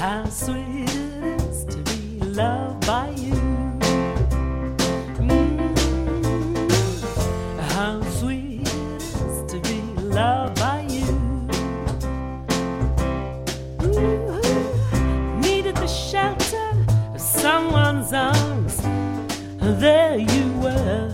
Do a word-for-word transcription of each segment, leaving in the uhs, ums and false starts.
how sweet it is to be loved by you. Mm, how sweet it is to be loved by you. Ooh, needed the shelter of someone's arms, there you were.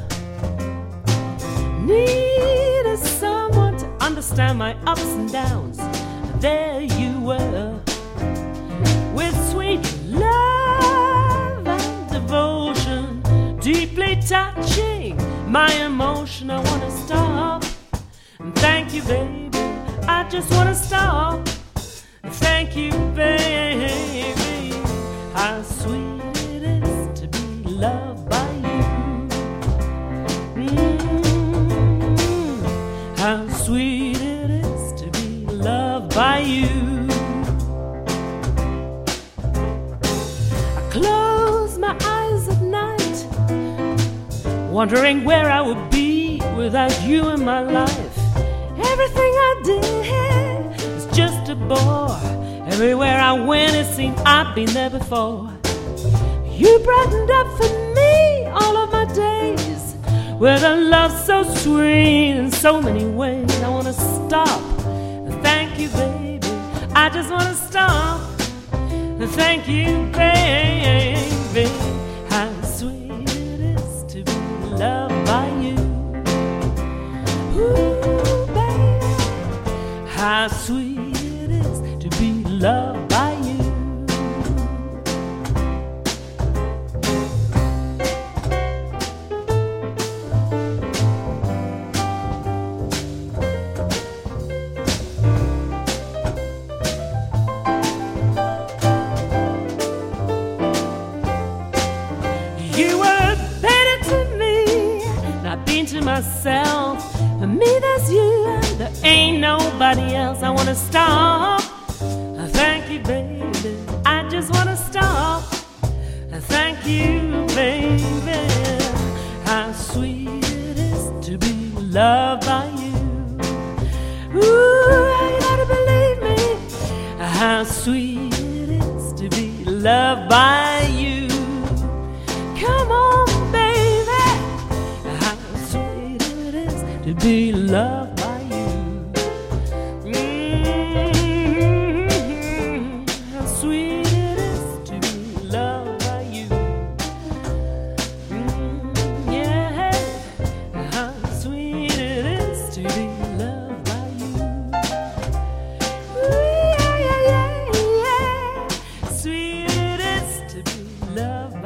Needed someone to understand my ups and downs, there you were. With sweet love and devotion, deeply touching my emotion. I wanna stop and thank you, baby. I just wanna stop and thank you, baby. How sweet it is to be loved by you. Mm, how sweet it is to be loved by you. Close my eyes at night, wondering where I would be without you in my life. Everything I did was just a bore. Everywhere I went it seemed I'd been there before. You brightened up for me all of my days with a love so sweet in so many ways. I wanna stop and thank you, baby. I just wanna stop. Thank you, baby. How sweet it is to be loved by you. Ooh, baby. How sweet it is to be loved by you. You were better to me than I've been to myself. For me, there's you, and there ain't nobody else. I wanna stop. Thank you, baby. I just wanna stop. Thank you, baby. How sweet it is to be loved by you. Ooh, you gotta believe me. How sweet it is to be loved by you. Come on, baby. How sweet it is to be loved by you. Mm-hmm. How sweet it is to be loved by you. Mm, yeah. How sweet it is to be loved by you. Ooh, yeah, yeah, yeah, yeah. Sweet it is to be loved by you.